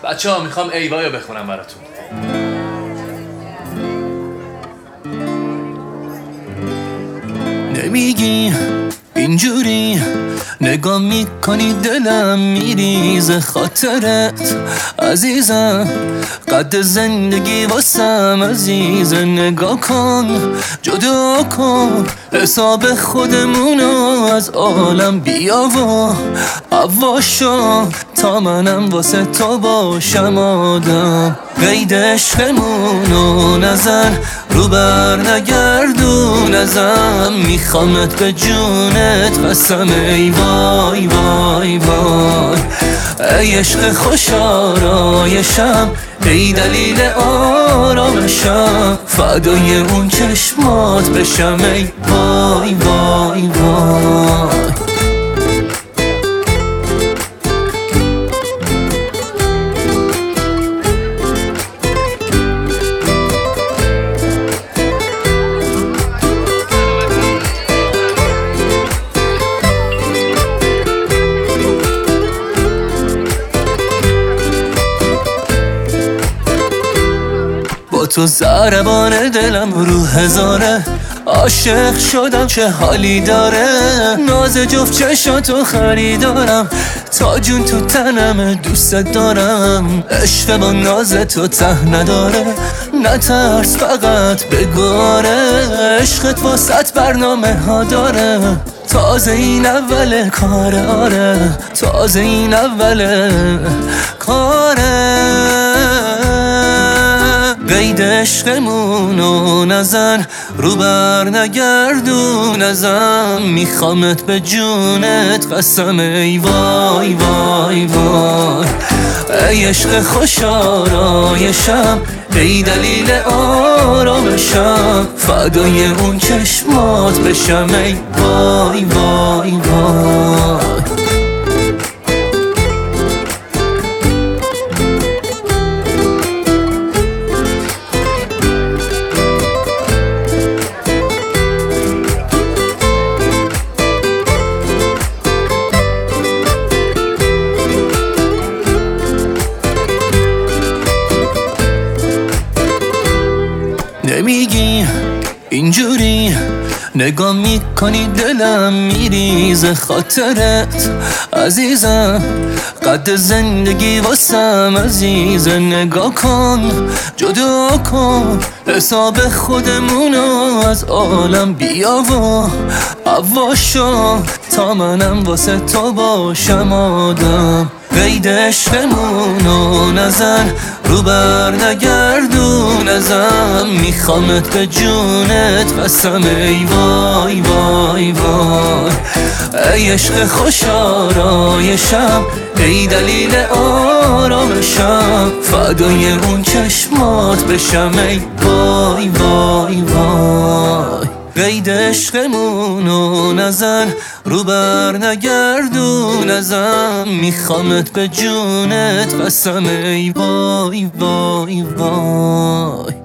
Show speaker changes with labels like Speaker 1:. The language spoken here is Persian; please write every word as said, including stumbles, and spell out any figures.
Speaker 1: بچه ها میخوام ایوایو بخونم براتون.
Speaker 2: نمیگی اینجوری نگاه میکنی دلم میریزه خاطرت عزیزم، قد زندگی واسم عزیزه. نگاه کن جدا کن حساب خودمونو از عالم بیا و عواشا تا منم واسه تو باشم آدم. قید عشقمونو نزن رو بر نگردون ازم، میخوامت به جونت قسم ای وای وای وای. ای عشق خوش آرایشم، ای دلیل آرامشم، فدای اون چشمات بشم ای وای وای وای. تو ضربان دلم رو هزاره، عاشق شدم چه حالی داره. ناز جفت چشاتو خریدارم، تا جون تو تنم دوست دارم. عشق با ناز تو ته نداره، نترس فقط بگاره. عشقت واسط برنامه ها داره، تازه این اول کاره. آره تازه این اول کاره. قید عشقمونو نزن رو بر نگردون ازم، میخوامت به جونت قسم ای وای وای وای. ای عشق خوش آرایشم، ای دلیل آرامشم، فدای اون چشمات بشم ای وای وای وای. نمیگی اینجوری نگاه میکنی دلم میریزه خاطرت عزیزم، قد زندگی واسم عزیزه. نگاه کن جدا کن حساب خودمونو از عالم بیا و عواشا تا منم واسه تو باشم آدم. قید عشقمونو نزن رو بر نگردون ازم، میخوامت به جونت قسم ای وای وای وای. ای عشق خوش آرایشم، ای دلیل آرامشم، فدای اون چشمات بشم ای وای وای وای. قید عشقمونو نزن رو بر نگردون ازم، میخوامت به جونت قسم ای وای وای وای.